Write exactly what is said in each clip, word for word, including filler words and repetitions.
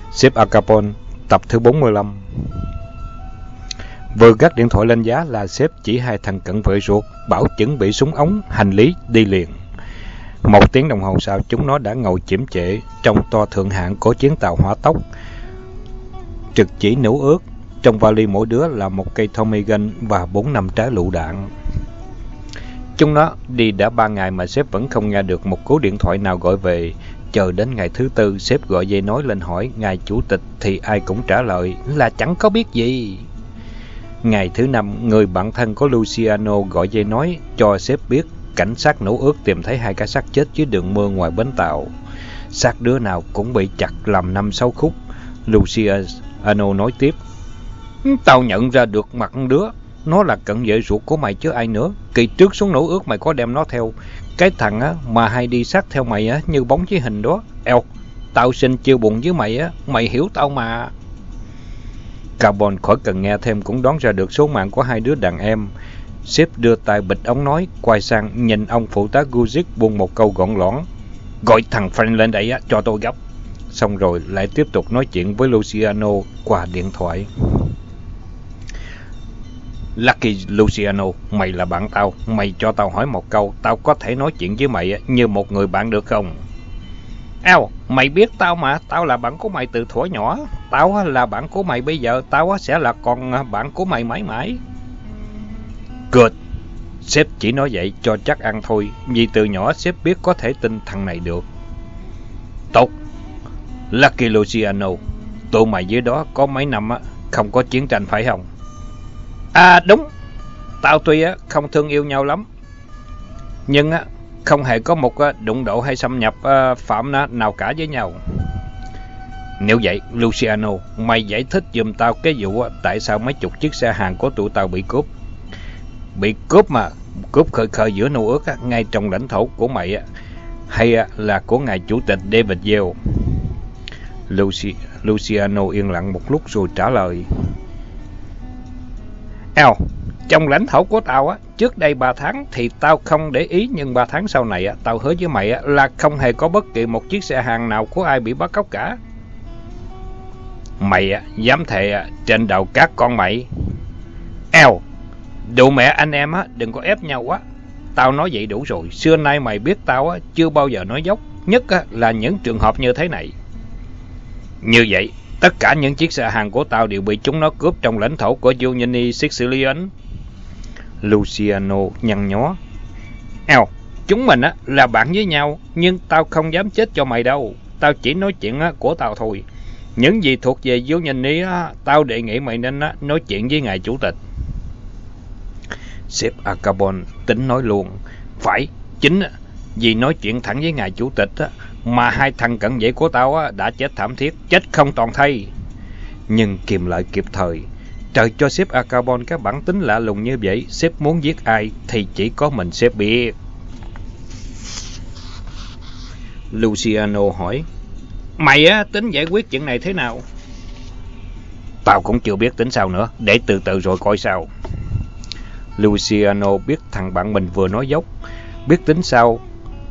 Sếp Al Capone, tập thứ bốn mươi lăm. Vừa gác điện thoại lên giá là sếp chỉ hai thằng cận vệ ruột, bảo chuẩn bị súng ống, hành lý đi liền. Một tiếng đồng hồ sau, chúng nó đã ngồi chiếm trệ trong toa thượng hạng của chuyến tàu hỏa tốc, trực chỉ nổ ướt. Trong vali mỗi đứa là một cây Tommy gun và bốn năm trái lựu đạn. Chúng nó đi đã ba ngày mà sếp vẫn không nghe được một cú điện thoại nào gọi về. Chờ đến ngày thứ tư, sếp gọi dây nối lên hỏi ngài chủ tịch thì ai cũng trả lời là chẳng có biết gì. Ngày thứ năm, người bạn thân của Luciano gọi dây nói cho sếp biết cảnh sát nổ ướt tìm thấy hai cái xác chết dưới đường mưa ngoài bến tàu. Xác đứa nào cũng bị chặt làm năm sáu khúc. Luciano nói tiếp: Tao nhận ra được mặt đứa, nó là cận vệ ruột của mày chứ ai nữa. Kỳ trước xuống nổ ướt mày có đem nó theo. Cái thằng á mà hay đi sát theo mày á như bóng với hình đó. Eo, tao xin chia buồn với mày á, mày hiểu tao mà. Carbon khỏi cần nghe thêm cũng đoán ra được số mạng của hai đứa đàn em. Sếp đưa tay bịch ống nói, quay sang nhìn ông phụ tá Guzik buông một câu gọn lõn: Gọi thằng Frank lên đây á, cho tôi gấp. Xong rồi lại tiếp tục nói chuyện với Luciano qua điện thoại. Lucky Luciano, mày là bạn tao, mày cho tao hỏi một câu, tao có thể nói chuyện với mày như một người bạn được không? Eo, mày biết tao mà, tao là bạn của mày từ thuở nhỏ. Tao là bạn của mày bây giờ, tao sẽ là con bạn của mày mãi mãi. Good. Sếp chỉ nói vậy cho chắc ăn thôi, vì từ nhỏ sếp biết có thể tin thằng này được. Tốt. Lucky Luciano, tụi mày dưới đó có mấy năm á, không có chiến tranh phải không? À đúng, tao tuy á không thương yêu nhau lắm, nhưng á không hề có một đụng độ hay xâm nhập phạm nào cả với nhau. Nếu vậy, Luciano, mày giải thích giùm tao cái vụ tại sao mấy chục chiếc xe hàng của tụi tao bị cướp. Bị cướp mà, cướp khơi khơi giữa nô ước á, ngay trong lãnh thổ của mày á, hay là của ngài chủ tịch David Yale? Luci, Luciano yên lặng một lúc rồi trả lời: Eo, trong lãnh thổ của tao á, trước đây ba tháng thì tao không để ý, nhưng ba tháng sau này á, tao hứa với mày á, là không hề có bất kỳ một chiếc xe hàng nào của ai bị bắt cóc cả. Mày á, dám thề á, trên đầu các con mày. Eo, đủ mẹ anh em á, đừng có ép nhau quá. Tao nói vậy đủ rồi, xưa nay mày biết tao á, chưa bao giờ nói dốc, nhất á, là những trường hợp như thế này. Như vậy, tất cả những chiếc xe hàng của tao đều bị chúng nó cướp trong lãnh thổ của Union Sicilian. Luciano nhăn nhó: Eo, chúng mình á là bạn với nhau, nhưng tao không dám chết cho mày đâu. Tao chỉ nói chuyện á của tao thôi. Những gì thuộc về Union á, tao đề nghị mày nên á nói chuyện với ngài chủ tịch. Sếp Al Capone tính nói luôn: Phải, chính vì nói chuyện thẳng với ngài chủ tịch á, mà hai thằng cận vệ của tao á, đã chết thảm thiết, chết không toàn thây. Nhưng kìm lại kịp thời. Trời cho sếp Al Capone cái bản tính lạ lùng như vậy, sếp muốn giết ai thì chỉ có mình sếp biết. Luciano hỏi: Mày á, tính giải quyết chuyện này thế nào? Tao cũng chưa biết tính sao nữa, để từ từ rồi coi sao. Luciano biết thằng bạn mình vừa nói dốc. Biết tính sao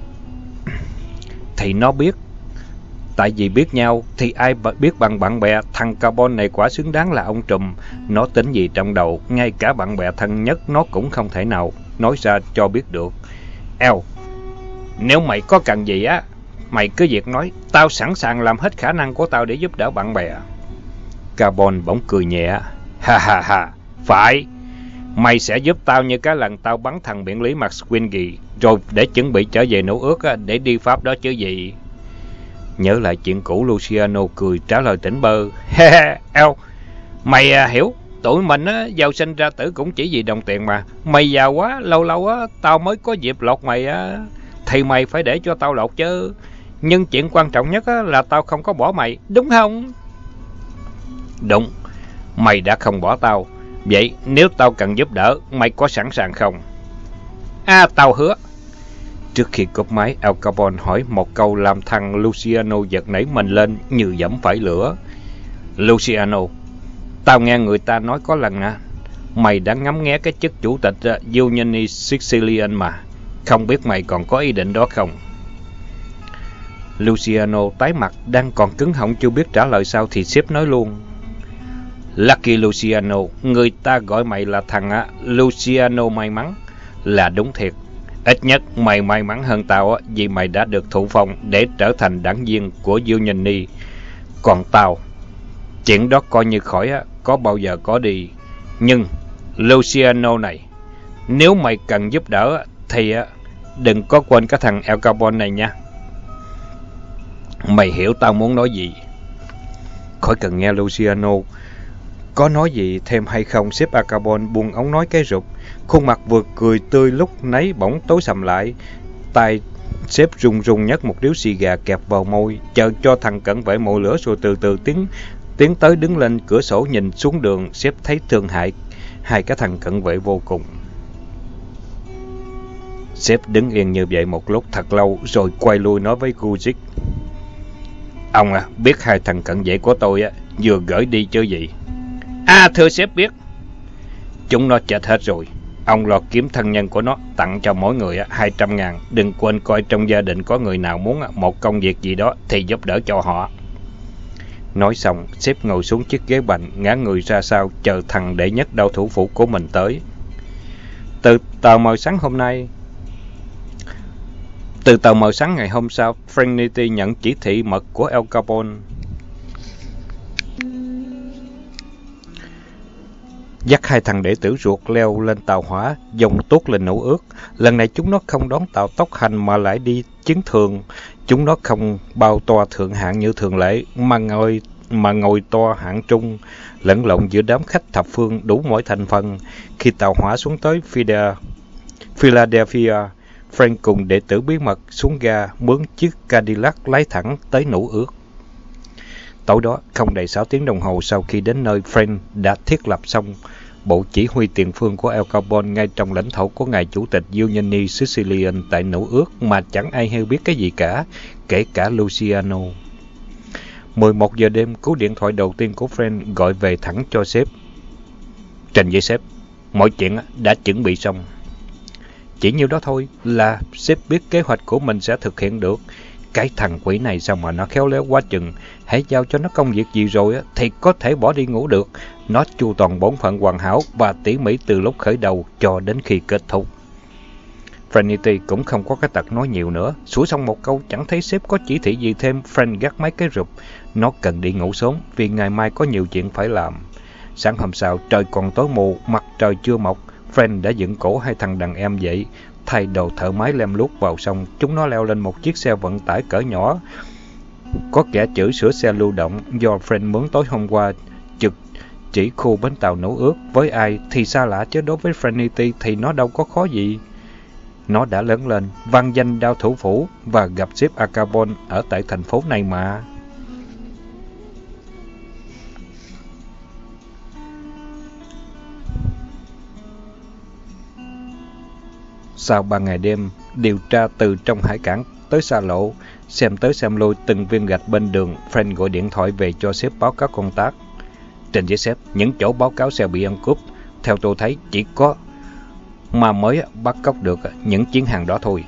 thì nó biết. Tại vì biết nhau thì ai biết bằng bạn bè. Thằng Carbon này quả xứng đáng là ông trùm. Nó tính gì trong đầu, ngay cả bạn bè thân nhất nó cũng không thể nào nói ra cho biết được. Eo, nếu mày có cần gì á, mày cứ việc nói. Tao sẵn sàng làm hết khả năng của tao để giúp đỡ bạn bè. Carbon bỗng cười nhẹ: Ha ha ha, phải. Mày sẽ giúp tao như cái lần tao bắn thằng biện lý Max Wingy, rồi để chuẩn bị trở về nổ ước để đi Pháp đó chứ gì. Nhớ lại chuyện cũ, Luciano cười trả lời tỉnh bơ: He he, eo, mày à, hiểu, tụi mình á, giàu sinh ra tử cũng chỉ vì đồng tiền mà. Mày giàu quá, lâu lâu á, tao mới có dịp lột mày á, thì mày phải để cho tao lột chứ. Nhưng chuyện quan trọng nhất á, là tao không có bỏ mày, đúng không? Đúng, mày đã không bỏ tao. Vậy nếu tao cần giúp đỡ, mày có sẵn sàng không? À, tao hứa. Trước khi cúp máy, Al Capone hỏi một câu làm thằng Luciano giật nảy mình lên như giẫm phải lửa. Luciano, tao nghe người ta nói có lần à, mày đã ngắm nghé cái chức chủ tịch Union Sicilian mà. Không biết mày còn có ý định đó không? Luciano tái mặt, đang còn cứng họng chưa biết trả lời sao thì sếp nói luôn. Lucky Luciano, người ta gọi mày là thằng á, Luciano may mắn. Là đúng thiệt. Ít nhất mày may mắn hơn tao á, vì mày đã được thụ phong để trở thành đảng viên của Union. Còn tao, chuyện đó coi như khỏi á, có bao giờ có đi. Nhưng, Luciano này, nếu mày cần giúp đỡ thì á, đừng có quên cái thằng Al Capone này nha. Mày hiểu tao muốn nói gì? Khỏi cần nghe Luciano có nói gì thêm hay không, sếp Al Capone buông ống nói cái rụp. Khuôn mặt vừa cười tươi lúc nấy bỗng tối sầm lại. Tay sếp run run nhấc một điếu xì gà kẹp vào môi, chờ cho thằng cận vệ mồi lửa rồi từ từ tiến tiến tới đứng lên cửa sổ nhìn xuống đường. Sếp thấy thương hại hai cái thằng cận vệ vô cùng. Sếp đứng yên như vậy một lúc thật lâu rồi quay lui nói với Guzik. Ông à, biết hai thằng cận vệ của tôi á vừa gửi đi chứ gì? À thưa sếp biết. Chúng nó chết hết rồi. Ông lo kiếm thân nhân của nó, tặng cho mỗi người hai trăm ngàn. Đừng quên coi trong gia đình có người nào muốn một công việc gì đó thì giúp đỡ cho họ. Nói xong, sếp ngồi xuống chiếc ghế bành, ngã người ra sau, chờ thằng đệ nhất đao thủ phủ của mình tới. Từ tờ mờ sáng hôm nay, Từ tờ mờ sáng ngày hôm sau, Frank nhận chỉ thị mật của Al Capone. Dắt hai thằng đệ tử ruột leo lên tàu hỏa, dòng tuốt lên nổ ước. Lần này chúng nó không đón tàu tốc hành mà lại đi chuyến thường. Chúng nó không bao toa thượng hạng như thường lệ, mà ngồi mà ngồi toa hạng trung, lẫn lộn giữa đám khách thập phương đủ mọi thành phần. Khi tàu hỏa xuống tới Philadelphia, Frank cùng đệ tử bí mật xuống ga mướn chiếc Cadillac lái thẳng tới nổ ước. Tối đó, không đầy sáu tiếng đồng hồ sau khi đến nơi, Frank đã thiết lập xong bộ chỉ huy tiền phương của Al Capone ngay trong lãnh thổ của ngài chủ tịch Union Sicilian tại nổ ước mà chẳng ai hay biết cái gì cả, kể cả Luciano. mười một giờ đêm, cú điện thoại đầu tiên của Frank gọi về thẳng cho sếp. Trình với sếp, mọi chuyện đã chuẩn bị xong. Chỉ nhiêu đó thôi là sếp biết kế hoạch của mình sẽ thực hiện được. Cái thằng quỷ này sao mà nó khéo léo quá chừng. Hãy giao cho nó công việc gì rồi á, thì có thể bỏ đi ngủ được. Nó chu toàn bổn phận hoàn hảo và tỉ mỉ từ lúc khởi đầu cho đến khi kết thúc. Frank cũng không có cái tật nói nhiều nữa. Sủa xong một câu chẳng thấy sếp có chỉ thị gì thêm, Frank gác máy cái rụp. Nó cần đi ngủ sớm vì ngày mai có nhiều chuyện phải làm. Sáng hôm sau, trời còn tối mù, mặt trời chưa mọc. Frank đã dựng cổ hai thằng đàn em dậy, thay đồ thợ máy lem luốc vào xong. Chúng nó leo lên một chiếc xe vận tải cỡ nhỏ, có kẻ chữ sửa xe lưu động do Frank mướn tối hôm qua, trực chỉ khu bến tàu nổ ước. Với ai thì xa lạ, chứ đối với Frank thì nó đâu có khó gì. Nó đã lớn lên, vang danh đao thủ phủ và gặp sếp Al Capone ở tại thành phố này mà. Sau ba ngày đêm điều tra từ trong hải cảng tới xa lộ, xem tới xem lui từng viên gạch bên đường, Frank gọi điện thoại về cho sếp báo cáo công tác. Trên với sếp, những chỗ báo cáo xe bị ăn cướp, theo tôi thấy chỉ có mà mới bắt cóc được những chuyến hàng đó thôi.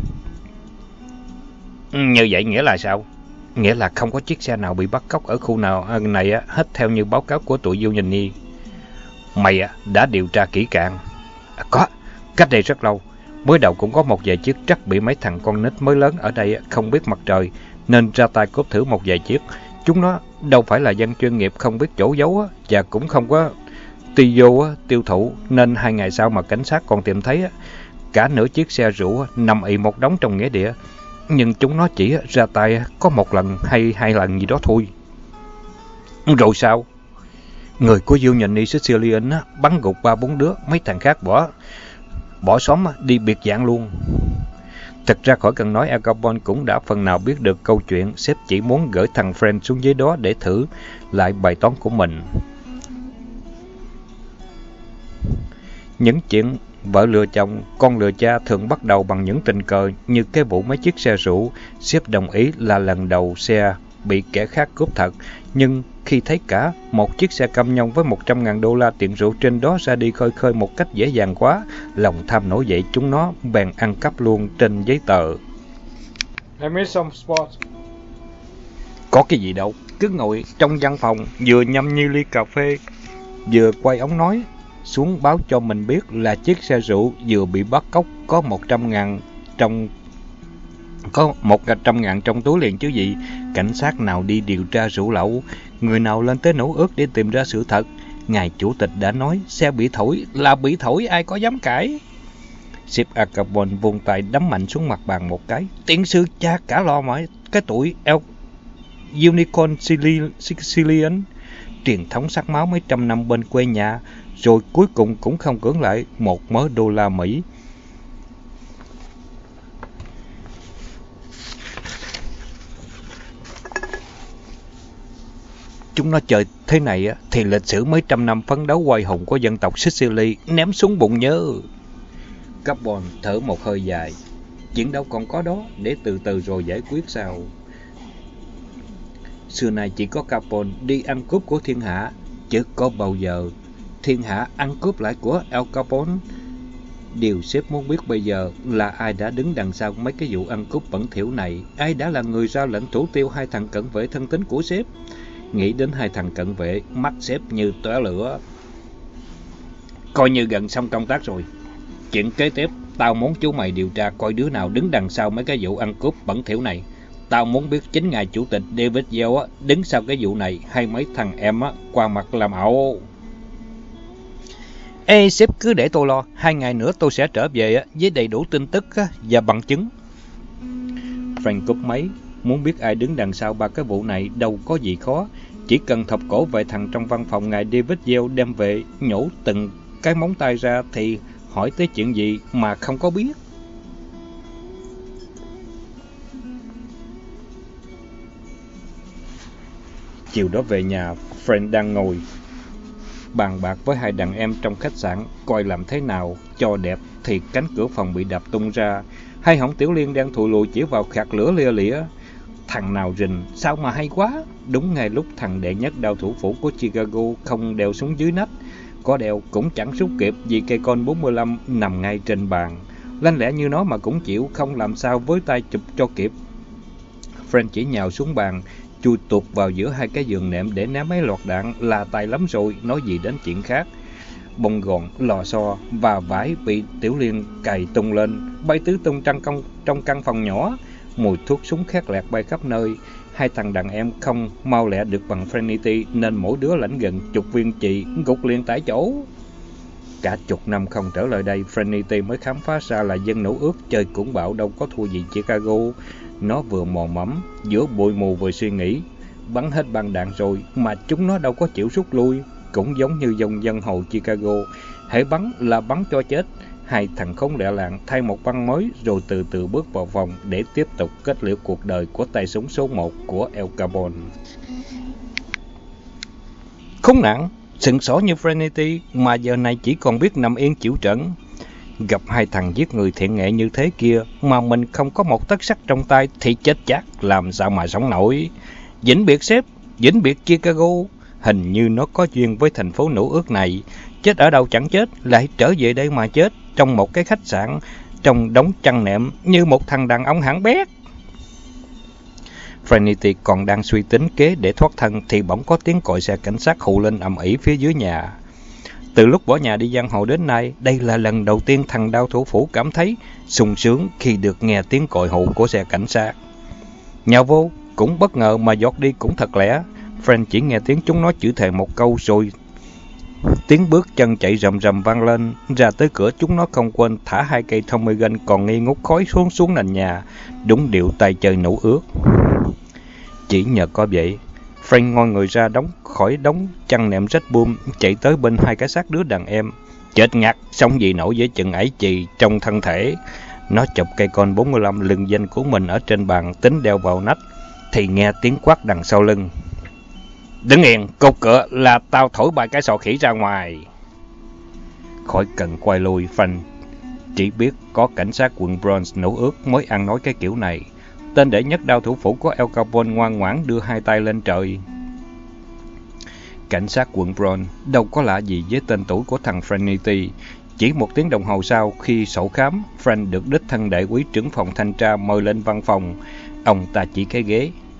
Như vậy nghĩa là sao? Nghĩa là không có chiếc xe nào bị bắt cóc ở khu nào này hết theo như báo cáo của tụi Union. Mày đã điều tra kỹ càng? Có, cách đây rất lâu. Mới đầu cũng có một vài chiếc truck bị mấy thằng con nít mới lớn ở đây không biết mặt trời, nên ra tay cướp thử một vài chiếc. Chúng nó đâu phải là dân chuyên nghiệp không biết chỗ giấu và cũng không có ti vô tiêu thụ, nên hai ngày sau mà cảnh sát còn tìm thấy cả nửa chiếc xe rượu nằm ì một đống trong nghĩa địa. Nhưng chúng nó chỉ ra tay có một lần hay hai lần gì đó thôi. Rồi sao? Người của Union Sicilian bắn gục ba bốn đứa, mấy thằng khác bỏ bỏ xóm đi biệt dạng luôn. Thật ra khỏi cần nói, Al Capone cũng đã phần nào biết được câu chuyện. Sếp chỉ muốn gửi thằng Frank xuống dưới đó để thử lại bài toán của mình. Những chuyện vợ lừa chồng, con lừa cha thường bắt đầu bằng những tình cờ như cái vụ mấy chiếc xe rượu. Sếp đồng ý là lần đầu xe bị kẻ khác cướp thật, nhưng khi thấy cả một chiếc xe cam nhông với một trăm ngàn đô la tiền rượu trên đó ra đi khơi khơi một cách dễ dàng quá, lòng tham nổi dậy, chúng nó bèn ăn cắp luôn trên giấy tờ. I made some spots. Có cái gì đâu, cứ ngồi trong văn phòng, vừa nhâm nhi ly cà phê, vừa quay ống nói xuống báo cho mình biết là chiếc xe rượu vừa bị bắt cóc có một trăm ngàn trong có một trăm ngàn trong túi liền chứ gì. Cảnh sát nào đi điều tra rượu lậu, người nào lên tới Nổ Ước để tìm ra sự thật. Ngài chủ tịch đã nói xe bị thổi là bị thổi, ai có dám cãi. Sếp Al Capone vung tay đấm mạnh xuống mặt bàn một cái. Tiến sư cha cả lo mọi cái tuổi El Unicorn Sicilian, truyền thống sắc máu mấy trăm năm bên quê nhà, rồi cuối cùng cũng không cưỡng lại một mớ đô la Mỹ. Chúng nó chơi thế này á, thì lịch sử mấy trăm năm phấn đấu oai hùng của dân tộc Sicily ném xuống bụng nhớ. Capone thở một hơi dài. Chuyện đâu còn có đó, để từ từ rồi giải quyết sao. Xưa nay chỉ có Capone đi ăn cướp của thiên hạ, chứ có bao giờ thiên hạ ăn cướp lại của Al Capone. Điều sếp muốn biết bây giờ là ai đã đứng đằng sau mấy cái vụ ăn cướp bẩn thỉu này, ai đã là người ra lệnh thủ tiêu hai thằng cận vệ thân tín của sếp. Nghĩ đến hai thằng cận vệ, mắt sếp như tóe lửa. Coi như gần xong công tác rồi. Chuyện kế tiếp, tao muốn chú mày điều tra coi đứa nào đứng đằng sau mấy cái vụ ăn cướp bẩn thỉu này. Tao muốn biết chính ngài chủ tịch David Yeo á, đứng sau cái vụ này, hay mấy thằng em á, qua mặt làm ẩu. Ê, sếp cứ để tôi lo, hai ngày nữa tôi sẽ trở về á, với đầy đủ tin tức á, và bằng chứng. Frank cúp máy, muốn biết ai đứng đằng sau ba cái vụ này đâu có gì khó. Chỉ cần thọc cổ vài thằng trong văn phòng ngài David Yeo đem về, nhổ từng cái móng tay ra thì hỏi tới chuyện gì mà không có biết. Chiều đó về nhà, Frank đang ngồi bàn bạc với hai đàn em trong khách sạn, coi làm thế nào cho đẹp thì cánh cửa phòng bị đập tung ra. Hai hỏng Tiểu Liên đang thụi lùi chỉ vào khạc lửa lia lịa. Thằng nào rình, sao mà hay quá. Đúng ngay lúc thằng đệ nhất đao thủ phủ của Chicago không đeo xuống dưới nách. Có đeo cũng chẳng rút kịp vì cây con bốn mươi lăm nằm ngay trên bàn. Lanh lẽ như nó mà cũng chịu, không làm sao với tay chụp cho kịp. Frank chỉ nhào xuống bàn, chui tụt vào giữa hai cái giường nệm để ném mấy loạt đạn là tài lắm rồi, nói gì đến chuyện khác. Bông gòn, lò xo và vải bị Tiểu Liên cày tung lên, bay tứ tung trong, công, trong căn phòng nhỏ. Mùi thuốc súng khét lẹt bay khắp nơi. Hai thằng đàn em không mau lẹ được bằng Frenity nên mỗi đứa lãnh gần chục viên chì, gục liền tại chỗ. Cả chục năm không trở lại đây, Frenity mới khám phá ra là dân Nổ Ước chơi cũng bạo đâu có thua gì Chicago. Nó vừa mò mẫm, giữa bụi mù vừa suy nghĩ. Bắn hết băng đạn rồi mà chúng nó đâu có chịu rút lui. Cũng giống như dòng dân hầu Chicago, hễ bắn là bắn cho chết. Hai thằng khốn lẹ làng thay một băng mới rồi từ từ bước vào phòng để tiếp tục kết liễu cuộc đời của tay súng số một của El Capone. Khốn nạn, sừng sỏ như Frenity mà giờ này chỉ còn biết nằm yên chịu trận. Gặp hai thằng giết người thiện nghệ như thế kia mà mình không có một tấc sắt trong tay thì chết chắc, làm sao mà sống nổi. Vĩnh biệt sếp, vĩnh biệt Chicago. Hình như nó có duyên với thành phố Nổ Ước này. Chết ở đâu chẳng chết, lại trở về đây mà chết trong một cái khách sạn, trong đống chăn nệm như một thằng đàn ông hãng bét. Frenity còn đang suy tính kế để thoát thân thì bỗng có tiếng còi xe cảnh sát hụ lên ầm ĩ phía dưới nhà. Từ lúc bỏ nhà đi giang hồ đến nay, đây là lần đầu tiên thằng đao thủ phủ cảm thấy sung sướng khi được nghe tiếng còi hụ của xe cảnh sát. Nhào vô, cũng bất ngờ mà giọt đi cũng thật lẽ. Frank chỉ nghe tiếng chúng nó chửi thề một câu rồi tiếng bước chân chạy rầm rầm vang lên. Ra tới cửa chúng nó không quên thả hai cây Tommy gun còn nghi ngút khói xuống xuống nền nhà, đúng điệu tay chơi Nổ Ước. Chỉ nhờ có vậy, Frank ngoi người ra đóng khỏi đống chăn nệm rách bươm, chạy tới bên hai cái xác đứa đàn em. Chết ngặt, sống gì nổi với chừng ấy chì trong thân thể. Nó chụp cây con bốn mươi lăm lừng danh của mình ở trên bàn, tính đeo vào nách, thì nghe tiếng quát đằng sau lưng. Đứng yên, cột cửa là tao thổi bài cái sọ khỉ ra ngoài. Khỏi cần quay lui, Frank chỉ biết có cảnh sát quận Bronx Nổ Ước mới ăn nói cái kiểu này. Tên đệ nhất đao thủ phủ của El Capone ngoan ngoãn đưa hai tay lên trời. Cảnh sát quận Bronx đâu có lạ gì với tên tuổi của thằng Frenity. Chỉ một tiếng đồng hồ sau khi sổ khám, Frank được đích thân đại úy trưởng phòng thanh tra mời lên văn phòng. Ông ta chỉ cái ghế.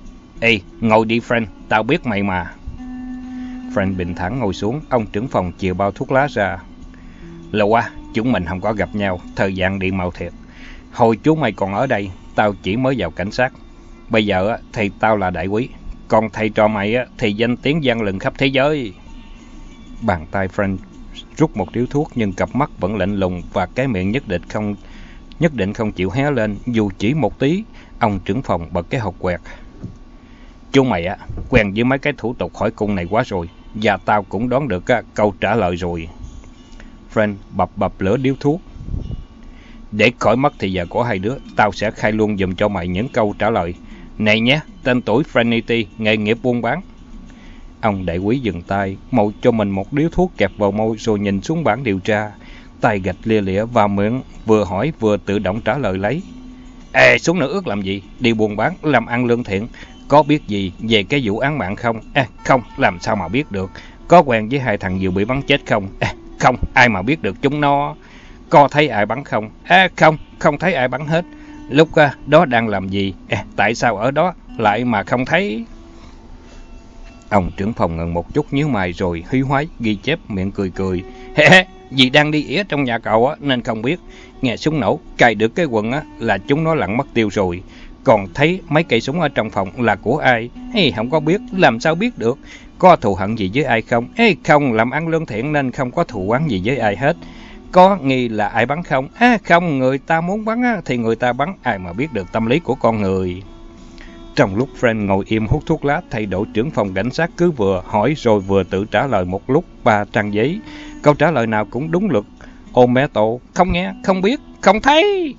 Ê, ngồi đi Frank, tao biết mày mà. Frank bình thản ngồi xuống, ông trưởng phòng chìa bao thuốc lá ra. Lâu quá, chúng mình không có gặp nhau, thời gian đi mau thiệt. Hồi chú mày còn ở đây, tao chỉ mới vào cảnh sát. Bây giờ thì tao là đại úy, còn thầy trò mày thì danh tiếng vang lừng khắp thế giới. Bàn tay Frank rút một điếu thuốc nhưng cặp mắt vẫn lạnh lùng và cái miệng nhất định không nhất định không chịu hé lên dù chỉ một tí. Ông trưởng phòng bật cái hộp quẹt. Chú mày á quen với mấy cái thủ tục hỏi cung này quá rồi, và tao cũng đoán được á, câu trả lời rồi. Frank bập bập lửa điếu thuốc. Để khỏi mất thì giờ của hai đứa, tao sẽ khai luôn giùm cho mày những câu trả lời. Này nhé, tên tuổi Franity, nghề nghiệp buôn bán. Ông đại úy dừng tay, màu cho mình một điếu thuốc kẹp vào môi rồi nhìn xuống bảng điều tra. Tay gạch lia lịa vào miệng, vừa hỏi vừa tự động trả lời lấy. Ê, xuống nữa ước làm gì? Đi buôn bán, làm ăn lương thiện. Có biết gì về cái vụ án mạng không? À, không, làm sao mà biết được. Có quen với hai thằng vừa bị bắn chết không? À, không, ai mà biết được chúng nó. Có thấy ai bắn không? À, không, không thấy ai bắn hết. Lúc à, đó đang làm gì? À, tại sao ở đó lại mà không thấy? Ông trưởng phòng ngừng một chút nhíu mày rồi hí hoái ghi chép miệng cười cười. Hê hê, vì đang đi ỉa trong nhà cậu á nên không biết. Nghe súng nổ, cài được cái quần á là chúng nó lặn mất tiêu rồi. Còn thấy mấy cây súng ở trong phòng là của ai? Hay không có biết, làm sao biết được? Có thù hận gì với ai không? Ê, không, làm ăn lương thiện nên không có thù oán gì với ai hết. Có nghi là ai bắn không? À, không, người ta muốn bắn á, thì người ta bắn, ai mà biết được tâm lý của con người. Trong lúc Frank ngồi im hút thuốc lá, thầy đội trưởng phòng cảnh sát cứ vừa hỏi rồi vừa tự trả lời một lúc ba trang giấy. Câu trả lời nào cũng đúng luật. Ôm mé tổ, không nghe, không biết, không thấy.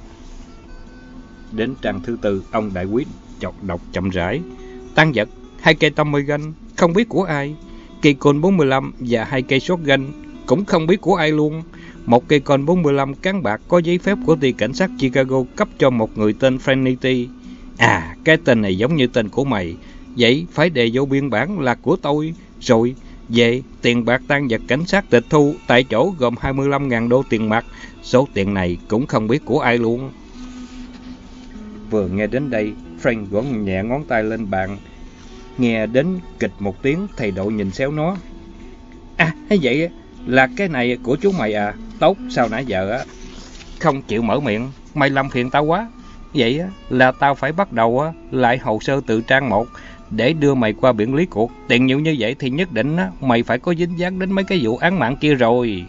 Đến trang thứ tư, ông đại úy chọc đọc chậm rãi. Tang vật, hai cây Tommy gun, không biết của ai. Cây côn bốn mươi lăm và hai cây shotgun, cũng không biết của ai luôn. Một cây côn bốn mươi lăm cán bạc có giấy phép của ty cảnh sát Chicago cấp cho một người tên Franity. À, cái tên này giống như tên của mày. Vậy phải đề vô biên bản là của tôi. Rồi, về tiền bạc tang vật cảnh sát tịch thu tại chỗ gồm hai mươi lăm nghìn đô tiền mặt. Số tiền này cũng không biết của ai luôn. Vừa nghe đến đây, Frank gõ nhẹ ngón tay lên bàn. Nghe đến kịch một tiếng, thầy đội nhìn xéo nó. À, vậy là cái này của chú mày à? Tốt, sao nãy giờ á không chịu mở miệng, mày làm phiền tao quá. Vậy á là tao phải bắt đầu á lại hồ sơ tự trang một để đưa mày qua biển lý cuộc. Tiền nhiều như vậy thì nhất định á mày phải có dính dáng đến mấy cái vụ án mạng kia rồi.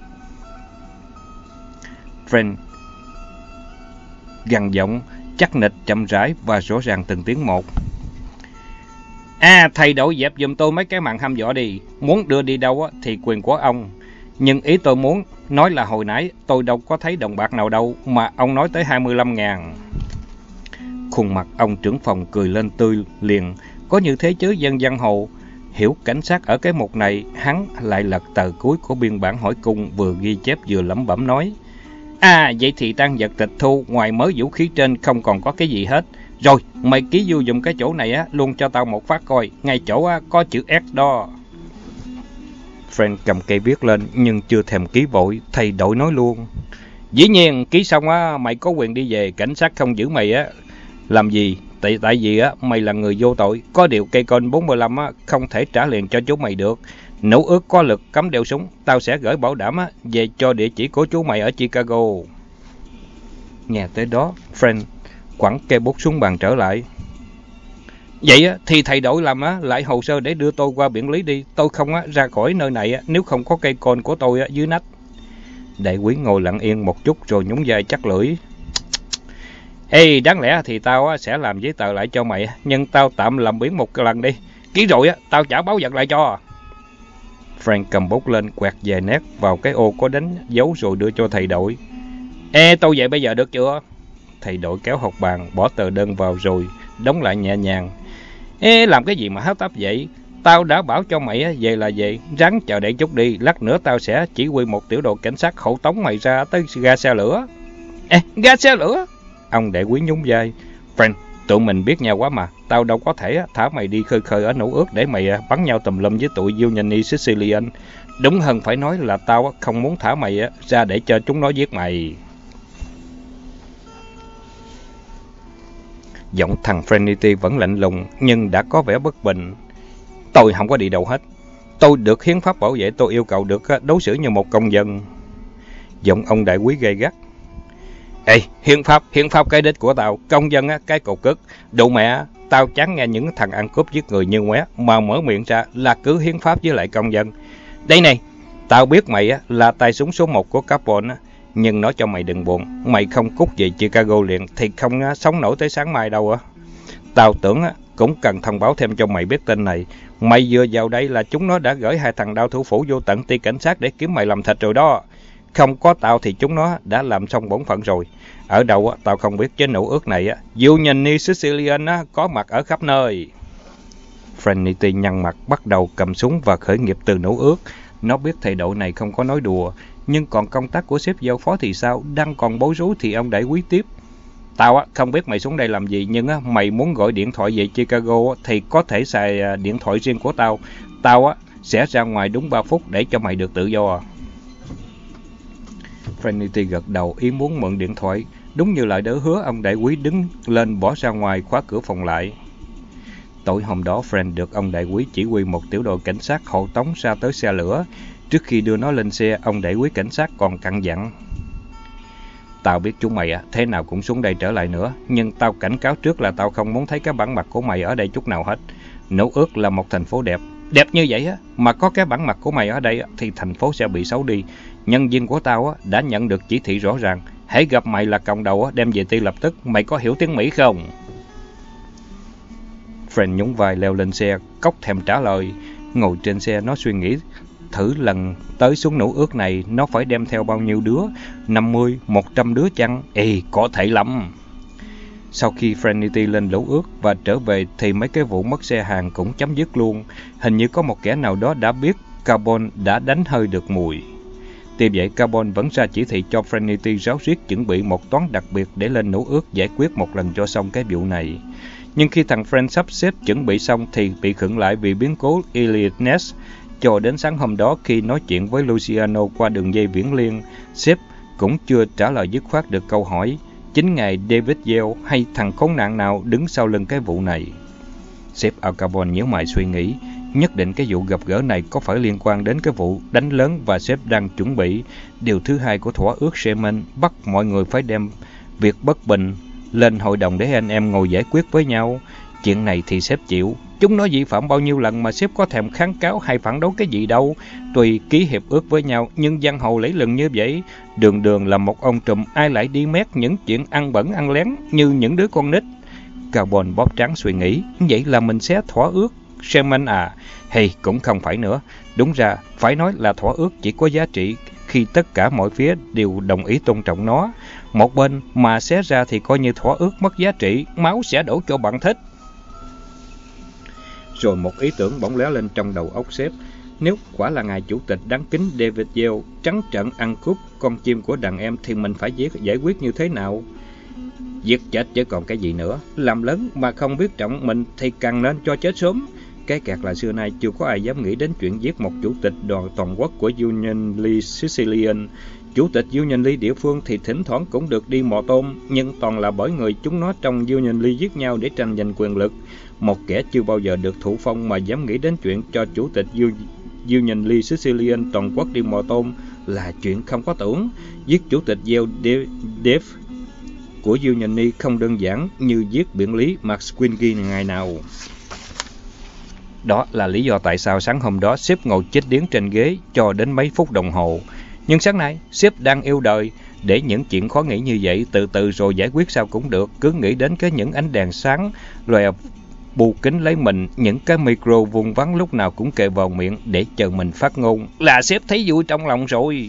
Frank gằn giọng chắc nịch chậm rãi và rõ ràng từng tiếng một. À, thầy đội dẹp giùm tôi mấy cái màn hăm dọa đi. Muốn đưa đi đâu á thì quyền của ông. Nhưng ý tôi muốn nói là hồi nãy tôi đâu có thấy đồng bạc nào đâu mà ông nói tới hai mươi lăm ngàn. Khuôn mặt ông trưởng phòng cười lên tươi liền. Có như thế chứ dân giang hồ. Hiểu cảnh sát ở cái mục này, hắn lại lật tờ cuối của biên bản hỏi cung, vừa ghi chép vừa lẩm bẩm nói. À, vậy thì tang vật tịch thu ngoài mớ vũ khí trên không còn có cái gì hết. Rồi, mày ký vô dùm cái chỗ này á luôn cho tao một phát coi. Ngay chỗ á có chữ S đó. Frank cầm cây viết lên nhưng chưa thèm ký vội, thầy đội nói luôn. Dĩ nhiên, ký xong á mày có quyền đi về, cảnh sát không giữ mày á làm gì. Tại tại vì á mày là người vô tội, có điều cây côn bốn mươi lăm á không thể trả liền cho chú mày được. Nếu ước có lực cấm đeo súng, tao sẽ gửi bảo đảm á về cho địa chỉ của chú mày ở Chicago. Nghe tới đó, Frank quẳng cây bút xuống bàn trở lại. Vậy á thì thầy đội làm á lại hồ sơ để đưa tôi qua biển lý đi, tôi không á ra khỏi nơi này á nếu không có cây côn của tôi á dưới nách. Đại úy ngồi lặng yên một chút rồi nhún vai chắc lưỡi. Ê, đáng lẽ thì tao á sẽ làm giấy tờ lại cho mày, nhưng tao tạm làm biến một lần đi. Ký rồi á, tao trả báo vật lại cho. Frank cầm bút lên quẹt vài nét vào cái ô có đánh dấu rồi đưa cho thầy đội. Ê, tôi về bây giờ được chưa? Thầy đội kéo hộp bàn, bỏ tờ đơn vào rồi đóng lại nhẹ nhàng. Ê, làm cái gì mà hấp tấp vậy? Tao đã bảo cho mày á, về là về, ráng chờ đợi chút đi, lát nữa tao sẽ chỉ huy một tiểu đội cảnh sát hộ tống mày ra tới ga xe lửa. Ê, ga xe lửa? Ông đại úy nhún vai. Frank, tụi mình biết nhau quá mà, tao đâu có thể thả mày đi khơi khơi ở nổ ước để mày bắn nhau tùm lum với tụi Giuliani Sicilian. Đúng hơn phải nói là tao không muốn thả mày ra để cho chúng nó giết mày. Giọng thằng Trinity vẫn lạnh lùng nhưng đã có vẻ bất bình. Tôi không có đi đâu hết. Tôi được hiến pháp bảo vệ, tôi yêu cầu được đối xử như một công dân. Giọng ông đại quý gay gắt. Ê, hiến pháp, hiến pháp cái đích của tao, công dân cái cột cức. Đồ mẹ, tao chán nghe những thằng ăn cướp giết người như ngoé mà mở miệng ra là cứ hiến pháp với lại công dân. Đây này, tao biết mày là tay súng số một của Capone, nhưng nói cho mày đừng buồn, mày không cút về Chicago liền thì không sống nổi tới sáng mai đâu. Tao tưởng cũng cần thông báo thêm cho mày biết tin này. Mày vừa vào đây là chúng nó đã gửi hai thằng đao thủ phủ vô tận ty cảnh sát để kiếm mày làm thịt rồi đó. Không có tao thì chúng nó đã làm xong bổn phận rồi. Ở đâu tao không biết, chứ nữ ước này Union Sicilian có mặt ở khắp nơi. Trinity nhăn mặt, bắt đầu cầm súng và khởi nghiệp từ nữ ước. Nó biết thầy độ này không có nói đùa, nhưng còn công tác của sếp giao phó thì sao? Đang còn bối rối thì ông đại quý tiếp. Tao không biết mày xuống đây làm gì, nhưng mày muốn gọi điện thoại về Chicago thì có thể xài điện thoại riêng của tao. Tao sẽ ra ngoài đúng ba phút để cho mày được tự do. Trinity gật đầu, ý muốn mượn điện thoại. Đúng như lời đỡ hứa, ông đại quý đứng lên bỏ ra ngoài, khóa cửa phòng lại. Tối hôm đó, Fred được ông đại quý chỉ huy một tiểu đội cảnh sát hộ tống ra tới xe lửa. Trước khi đưa nó lên xe, ông đại quý cảnh sát còn căn dặn. Tao biết chúng mày thế nào cũng xuống đây trở lại nữa, nhưng tao cảnh cáo trước là tao không muốn thấy cái bản mặt của mày ở đây chút nào hết. Nữ ước là một thành phố đẹp, đẹp như vậy á, mà có cái bản mặt của mày ở đây thì thành phố sẽ bị xấu đi. Nhân viên của tao đã nhận được chỉ thị rõ ràng, hãy gặp mày là còng đầu đem về ty lập tức. Mày có hiểu tiếng Mỹ không? Fred nhún vai leo lên xe, cóc thèm trả lời. Ngồi trên xe nó suy nghĩ thử lần tới xuống nữ ước này nó phải đem theo bao nhiêu đứa, năm mươi, một trăm đứa chăng? Ê, có thể lắm. Sau khi Trinity lên nữ ước và trở về thì mấy cái vụ mất xe hàng cũng chấm dứt luôn. Hình như có một kẻ nào đó đã biết Carbon đã đánh hơi được mùi. Tuy vậy, Carbon vẫn ra chỉ thị cho Trinity ráo riết chuẩn bị một toán đặc biệt để lên nữ ước giải quyết một lần cho xong cái vụ này. Nhưng khi thằng Fred sắp xếp chuẩn bị xong thì bị khựng lại vì biến cố Elliot Ness. Cho đến sáng hôm đó, khi nói chuyện với Luciano qua đường dây viễn liên, sếp cũng chưa trả lời dứt khoát được câu hỏi chính ngài David Yale hay thằng khốn nạn nào đứng sau lưng cái vụ này. Sếp Al Capone nhíu mày suy nghĩ, nhất định cái vụ gặp gỡ này có phải liên quan đến cái vụ đánh lớn và sếp đang chuẩn bị. Điều thứ hai của thỏa ước Sherman bắt mọi người phải đem việc bất bình lên hội đồng để anh em ngồi giải quyết với nhau. Chuyện này thì sếp chịu. Chúng nó vi phạm bao nhiêu lần mà sếp có thèm kháng cáo hay phản đối cái gì đâu. Tuy ký hiệp ước với nhau, nhưng giang hồ lấy lừng như vậy. Đường đường là một ông trùm, ai lại đi mét những chuyện ăn bẩn ăn lén như những đứa con nít. Carbon bóp trắng suy nghĩ, vậy là mình sẽ thỏa ước Sherman à? Hay cũng không phải nữa. Đúng ra, phải nói là thỏa ước chỉ có giá trị khi tất cả mọi phía đều đồng ý tôn trọng nó. Một bên mà xé ra thì coi như thỏa ước mất giá trị, máu sẽ đổ cho bạn thích. Rồi một ý tưởng bỗng lóe lên trong đầu óc sếp. Nếu quả là ngài chủ tịch đáng kính David Yale trắng trợn ăn cướp con chim của đàn em thì mình phải giải quyết như thế nào? Giết chết chứ còn cái gì nữa. Làm lớn mà không biết trọng mình thì càng nên cho chết sớm. Cái kẹt là xưa nay chưa có ai dám nghĩ đến chuyện giết một chủ tịch đoàn toàn quốc của Union League Sicilian. Chủ tịch Union League địa phương thì thỉnh thoảng cũng được đi mò tôm, nhưng toàn là bởi người chúng nó trong Union League giết nhau để tranh giành quyền lực. Một kẻ chưa bao giờ được thụ phong mà dám nghĩ đến chuyện cho chủ tịch Union League Sicilian toàn quốc đi mò tôm là chuyện không có tưởng. Giết chủ tịch Yale Dave của Union League không đơn giản như giết biện lý Max Quincy ngày nào. Đó là lý do tại sao sáng hôm đó sếp ngồi chết điếng trên ghế cho đến mấy phút đồng hồ. Nhưng sáng nay, sếp đang yêu đời, để những chuyện khó nghĩ như vậy từ từ rồi giải quyết sao cũng được. Cứ nghĩ đến cái những ánh đèn sáng, loè bù kính lấy mình, những cái micro vuông vắn lúc nào cũng kề vào miệng để chờ mình phát ngôn. Là sếp thấy vui trong lòng rồi.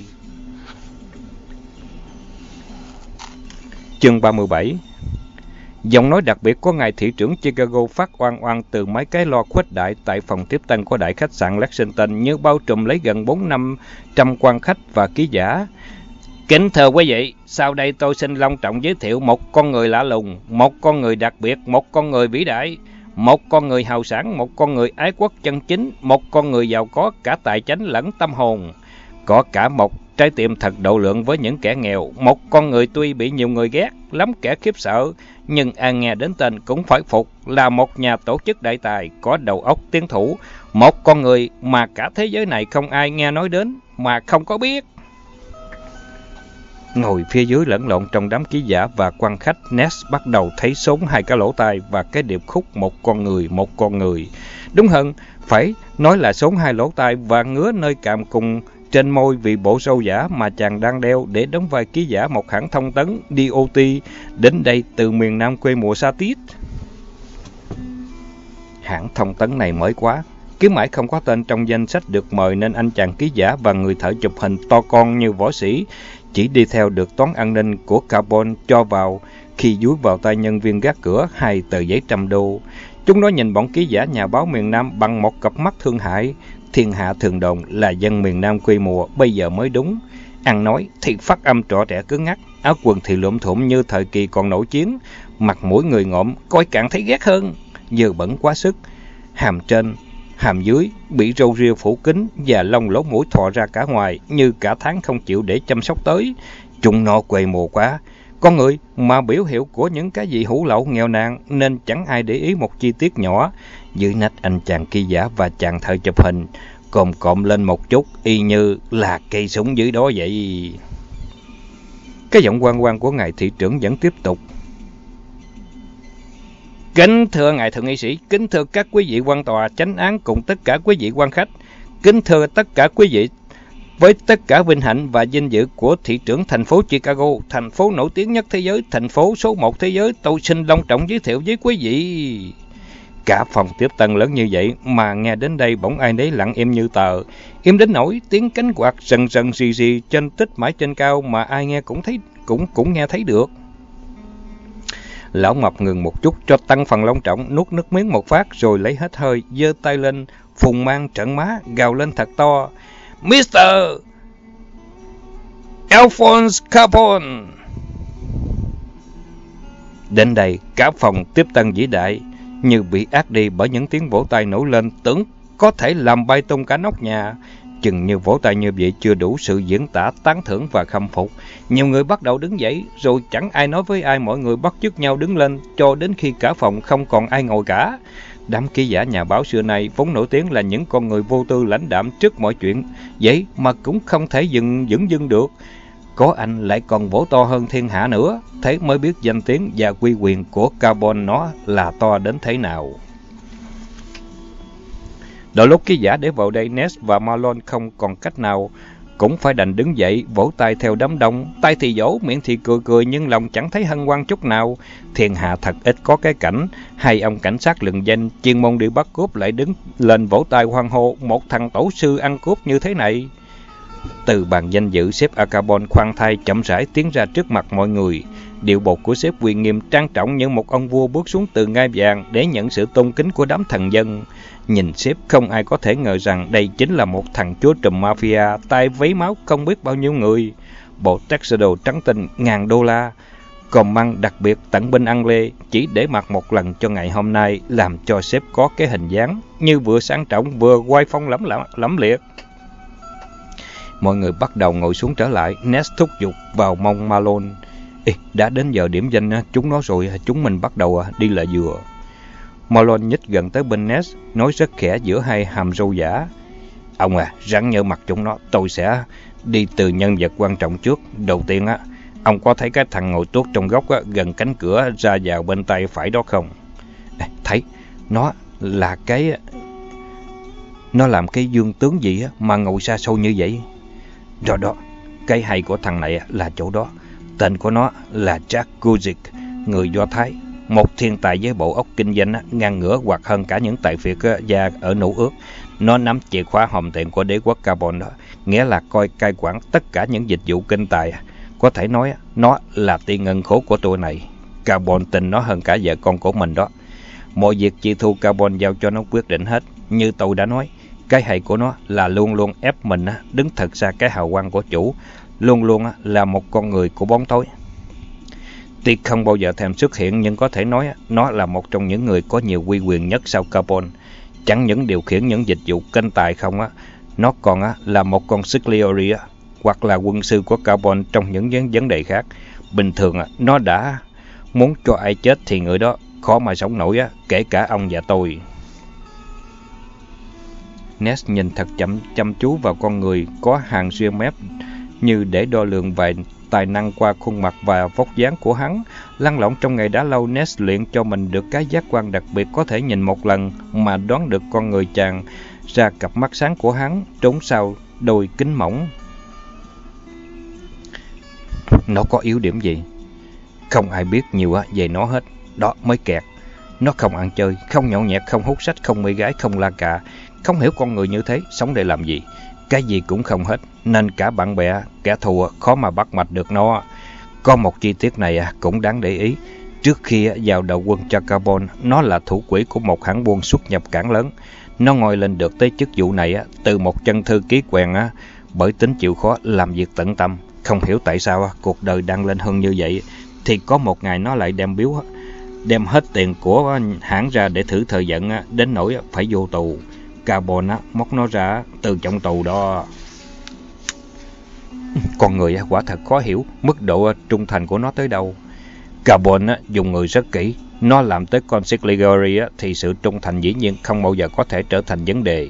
Chương ba mươi bảy. Giọng nói đặc biệt của ngài thị trưởng Chicago phát oan oan từ mấy cái loa khuếch đại tại phòng tiếp tân của đại khách sạn Lexington như bao trùm lấy gần bốn năm trăm quan khách và ký giả. Kính thưa quý vị, sau đây tôi xin long trọng giới thiệu một con người lạ lùng, một con người đặc biệt, một con người vĩ đại, một con người hào sảng, một con người ái quốc chân chính, một con người giàu có cả tài chánh lẫn tâm hồn. Có cả một trái tim thật độ lượng với những kẻ nghèo. Một con người tuy bị nhiều người ghét, lắm kẻ khiếp sợ, nhưng ai nghe đến tên cũng phải phục, là một nhà tổ chức đại tài, có đầu óc tiến thủ. Một con người mà cả thế giới này không ai nghe nói đến, mà không có biết. Ngồi phía dưới lẫn lộn trong đám ký giả và quan khách, Ness bắt đầu thấy sốn hai cái lỗ tai và cái điệp khúc một con người, một con người. Đúng hơn, phải nói là sốn hai lỗ tai và ngứa nơi cằm cùng trên môi vì bộ râu giả mà chàng đang đeo để đóng vai ký giả một hãng thông tấn đê o tê đến đây từ miền Nam quê mùa sa tít. Hãng thông tấn này mới quá, kiếm mãi không có tên trong danh sách được mời nên anh chàng ký giả và người thợ chụp hình to con như võ sĩ chỉ đi theo được toán an ninh của Carbon cho vào khi dúi vào tay nhân viên gác cửa hai tờ giấy trăm đô. Chúng nó nhìn bọn ký giả nhà báo miền Nam bằng một cặp mắt thương hại. Thiên hạ thường đồn là dân miền Nam quê mùa bây giờ mới đúng. Ăn nói thì phát âm trọ trẻ cứng ngắc, áo quần thì lụm thụm như thời kỳ còn nổi chiến, mặt mũi người ngộm, coi càng thấy ghét hơn, dơ bẩn quá sức. Hàm trên, hàm dưới bị râu ria phủ kín và lông lỗ mũi thò ra cả ngoài như cả tháng không chịu để chăm sóc tới. Chúng nó quê mùa quá. Con người mà biểu hiệu của những cái gì hủ lậu nghèo nàn nên chẳng ai để ý một chi tiết nhỏ. Dưới nách anh chàng ký giả và chàng thợ chụp hình cồm cộm lên một chút, y như là cây súng dưới đó vậy. Cái giọng quan quan của ngài thị trưởng vẫn tiếp tục. Kính thưa ngài thượng nghị sĩ, kính thưa các quý vị quan tòa, chánh án cùng tất cả quý vị quan khách, kính thưa tất cả quý vị, với tất cả vinh hạnh và vinh dự của thị trưởng thành phố Chicago, thành phố nổi tiếng nhất thế giới, thành phố số một thế giới, tôi xin long trọng giới thiệu với quý vị. Cả phòng tiếp tân lớn như vậy mà nghe đến đây bỗng ai nấy lặng im như tờ, im đến nỗi tiếng cánh quạt rần rần rì rì trên tích mãi trên cao mà ai nghe cũng thấy cũng cũng nghe thấy được. Lão Mập ngừng một chút cho tăng phần long trọng, nuốt nước miếng một phát rồi lấy hết hơi, giơ tay lên, phùng mang trận má, gào lên thật to. Mister Alphonse Carbon! Đến đây, cả phòng tiếp tân vĩ đại như bị át đi bởi những tiếng vỗ tay nổi lên, tưởng có thể làm bay tung cả nóc nhà. Chừng như vỗ tay như vậy chưa đủ sự diễn tả tán thưởng và khâm phục. Nhiều người bắt đầu đứng dậy, rồi chẳng ai nói với ai, mọi người bắt chước nhau đứng lên cho đến khi cả phòng không còn ai ngồi cả. Đám ký giả nhà báo xưa nay vốn nổi tiếng là những con người vô tư lãnh đạm trước mọi chuyện, vậy mà cũng không thể dừng dững dưng được. Có anh lại còn vỗ to hơn thiên hạ nữa, thế mới biết danh tiếng và uy quyền của Carbon nó là to đến thế nào. Đôi lúc ký giả để vào đây, Ness và Malone không còn cách nào, cũng phải đành đứng dậy, vỗ tay theo đám đông. Tay thì vỗ, miệng thì cười cười, nhưng lòng chẳng thấy hân hoan chút nào. Thiên hạ thật ít có cái cảnh hai ông cảnh sát lừng danh chuyên môn đi bắt cướp lại đứng lên vỗ tay hoan hô một thằng tổ sư ăn cướp như thế này. Từ bàn danh dự, sếp Carbon khoan thai chậm rãi tiến ra trước mặt mọi người. Điệu bộ của sếp uy nghiêm trang trọng như một ông vua bước xuống từ ngai vàng để nhận sự tôn kính của đám thần dân. Nhìn sếp không ai có thể ngờ rằng đây chính là một thằng chúa trùm mafia, tay vấy máu không biết bao nhiêu người. Bộ tuxedo trắng tinh ngàn đô la, còn măng đặc biệt tặng binh ăn lê chỉ để mặc một lần cho ngày hôm nay, làm cho sếp có cái hình dáng như vừa sang trọng vừa oai phong lẫm lẫm liệt. Mọi người bắt đầu ngồi xuống trở lại. Ness thúc giục vào mông Malone. Ê, đã đến giờ điểm danh chúng nó rồi, chúng mình bắt đầu đi là vừa. Malone nhích gần tới bên Ness, nói rất khẽ giữa hai hàm râu giả. Ông à, rắn nhớ mặt chúng nó, tôi sẽ đi từ nhân vật quan trọng trước. Đầu tiên á, ông có thấy cái thằng ngồi tuốt trong góc á, gần cánh cửa ra vào bên tay phải đó không? Ê, thấy, nó là cái... Nó làm cái dương tướng gì á mà ngồi xa xôi như vậy? Rồi đó, cái hay của thằng này là chỗ đó. Tên của nó là Jack Guzik, người Do Thái, một thiên tài với bộ óc kinh doanh ngang ngửa hoặc hơn cả những tài phiệt và ở Nữ ước. Nó nắm chìa khóa hòm tiền của đế quốc Carbon đó, nghĩa là coi cai quản tất cả những dịch vụ kinh tài. Có thể nói nó là tiền ngân khố của tôi này. Carbon tin nó hơn cả vợ con của mình đó. Mọi việc chi thu Carbon giao cho nó quyết định hết. Như tôi đã nói, cái hay của nó là luôn luôn ép mình đứng thật xa cái hào quang của chủ, luôn luôn là một con người của bóng tối. Tuy không bao giờ thèm xuất hiện, nhưng có thể nói nó là một trong những người có nhiều uy quyền nhất sau Carbon. Chẳng những điều khiển những dịch vụ kênh tài không á, nó còn là một con Siciliori hoặc là quân sư của Carbon trong những vấn đề khác. Bình thường nó đã muốn cho ai chết thì người đó khó mà sống nổi, kể cả ông và tôi. Ness nhìn thật chăm chăm chú vào con người có hàng ria mép như để đo lường vài tài năng qua khuôn mặt và vóc dáng của hắn. Lăn lộn trong ngày đã lâu, Ness luyện cho mình được cái giác quan đặc biệt có thể nhìn một lần mà đoán được con người chàng ra cặp mắt sáng của hắn trốn sau đôi kính mỏng. Nó có yếu điểm gì? Không ai biết nhiều về nó hết. Đó mới kẹt. Nó không ăn chơi, không nhậu nhẹt, không hút sách, không mê gái, không la cà. Không hiểu con người như thế sống để làm gì. Cái gì cũng không hết, nên cả bạn bè, kẻ thù khó mà bắt mạch được nó. Có một chi tiết này cũng đáng để ý. Trước khi vào đầu quân cho Carbon, nó là thủ quỹ của một hãng buôn xuất nhập cảng lớn. Nó ngồi lên được tới chức vụ này từ một chân thư ký quèn bởi tính chịu khó, làm việc tận tâm. Không hiểu tại sao cuộc đời đang lên hơn như vậy, thì có một ngày nó lại đem biếu, đem hết tiền của hãng ra để thử thời vận, đến nỗi phải vô tù. Carbon móc nó ra từ trong tù đó. Con người quả thật khó hiểu mức độ trung thành của nó tới đâu. Carbon dùng người rất kỹ. Nó làm tới consigliere thì sự trung thành dĩ nhiên không bao giờ có thể trở thành vấn đề.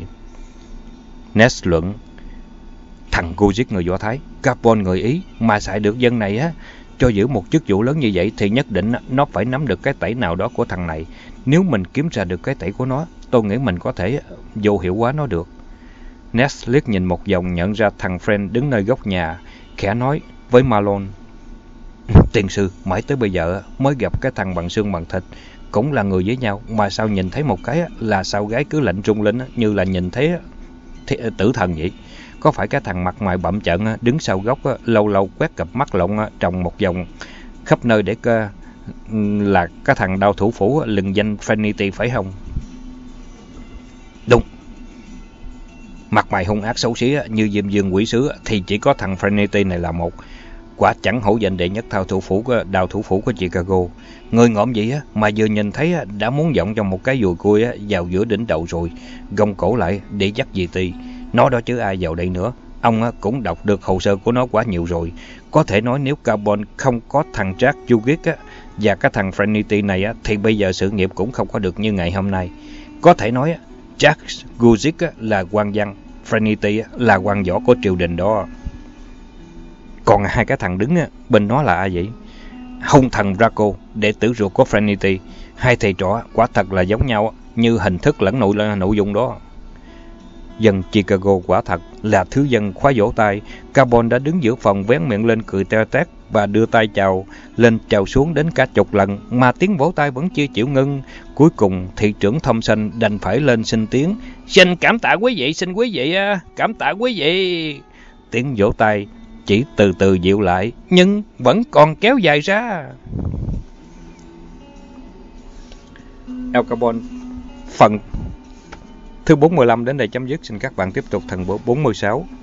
Ness luận. Thằng Guzik người Do Thái, Carbon người Ý, mà xài được dân này á, cho giữ một chức vụ lớn như vậy thì nhất định nó phải nắm được cái tẩy nào đó của thằng này. Nếu mình kiếm ra được cái tẩy của nó, tôi nghĩ mình có thể vô hiệu hóa nó được. Ness liếc nhìn một vòng, nhận ra thằng Friend đứng nơi góc nhà, khẽ nói với Malone. Tiền sư, mãi tới bây giờ mới gặp cái thằng bằng xương bằng thịt, cũng là người với nhau, mà sao nhìn thấy một cái là sao gái cứ lạnh rung lên như là nhìn thấy tử thần vậy. Có phải cái thằng mặt mày bặm trợn đứng sau góc lâu lâu quét cặp mắt lộn trồng một vòng khắp nơi để cơ là cái thằng đao thủ phủ lừng danh Trinity phải không? Đúng. Mặt mày hung ác xấu xí như Diêm Dương quỷ sứ thì chỉ có thằng Trinity này là một. Quả chẳng hổ danh đệ nhất thao thủ phủ của đào thủ phủ của Chicago. Người ngộm gì á mà vừa nhìn thấy đã muốn giọng trong một cái dùi cui vào giữa đỉnh đầu rồi, gông cổ lại để dắt dì Ti. Nó đó chứ ai vào đây nữa. Ông cũng đọc được hồ sơ của nó quá nhiều rồi. Có thể nói nếu Carbon không có thằng Jack Guzik và cái thằng Trinity này thì bây giờ sự nghiệp cũng không có được như ngày hôm nay. Có thể nói Jack Guzik là quan văn, Trinity là quan võ của triều đình đó. Còn hai cái thằng đứng bên nó là ai vậy? Hung thần Draco, đệ tử ruột của Trinity. Hai thầy trò quả thật là giống nhau, như hình thức lẫn nội nội dung đó. Dân Chicago quả thật là thứ dân khóa vỗ tay. Carbon đã đứng giữa phòng vén miệng lên cười teo tét và đưa tay chào lên chào xuống đến cả chục lần mà tiếng vỗ tay vẫn chưa chịu ngưng. Cuối cùng thị trưởng Thompson đành phải lên xin tiếng. Xin cảm tạ quý vị, xin quý vị cảm tạ quý vị. Tiếng vỗ tay chỉ từ từ dịu lại nhưng vẫn còn kéo dài ra. El Carbon phần thứ bốn mươi lăm đến đây chấm dứt. Xin các bạn tiếp tục phần bốn mươi sáu.